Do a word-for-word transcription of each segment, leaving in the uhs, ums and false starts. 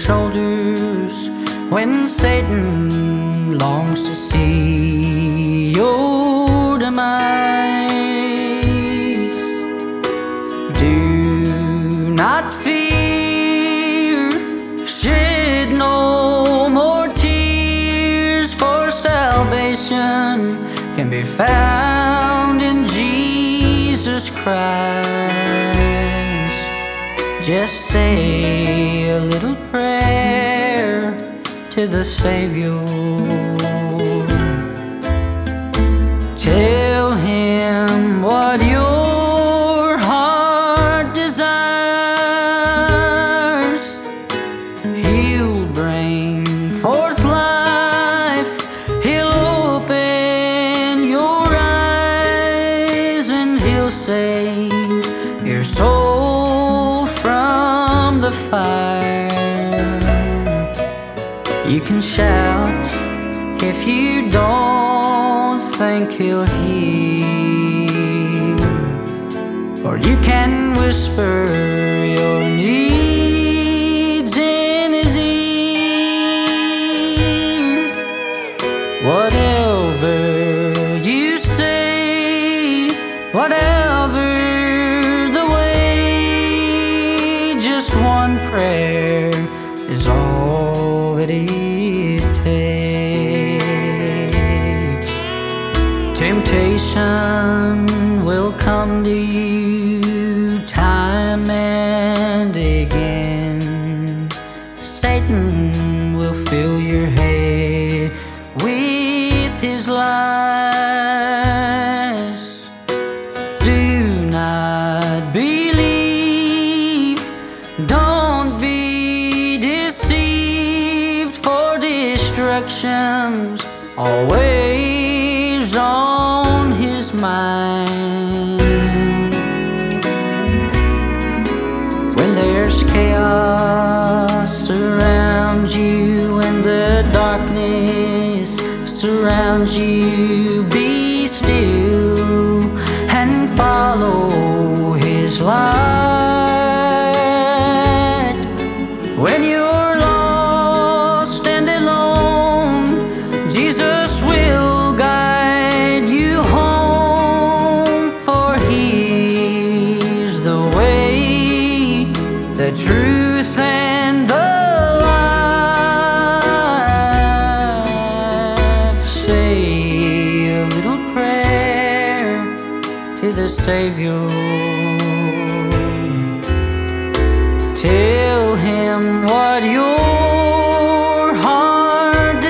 shoulders when Satan longs to see your demise. Do not fear, shed no more tears, for salvation can be found in Jesus Christ. Just say a little prayer to the Savior. Tell Him what your heart desires. He'll bring forth life. He'll open your eyes, and He'll save your soul from the fire. You can shout if you don't think He'll hear, or you can whisper your needs in His ear. Whatever you say, whatever the way, just one prayer is all that it takes. Temptation will come to you time and again. Satan will fill your head with his lies. Do not believe, don't be deceived, for destruction's always on his mind. When there's chaos around you and the darkness surrounds you, be still and follow His light. When you're lost and alone, Jesus will guide you home, for He's the way, the truth, and the life. Say a little prayer to the Savior. Tell Him what your heart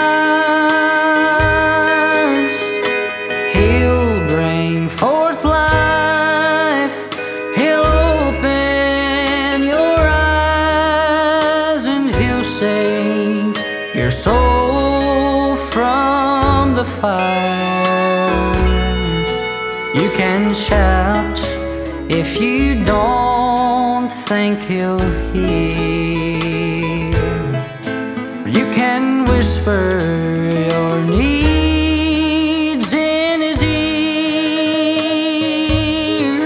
desires. He'll bring forth life. He'll open your eyes, and He'll save your soul from the fire. You can shout if you don't think He'll hear. You can whisper your needs in His ear.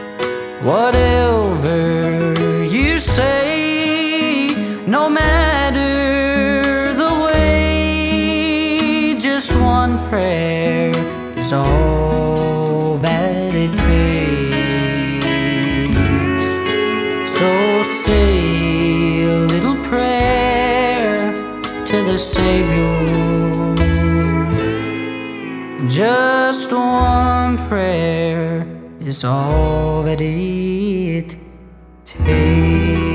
Whatever you say, no matter the way, just one prayer is all that it takes. So say a little prayer to the Savior. Just one prayer is all that it takes.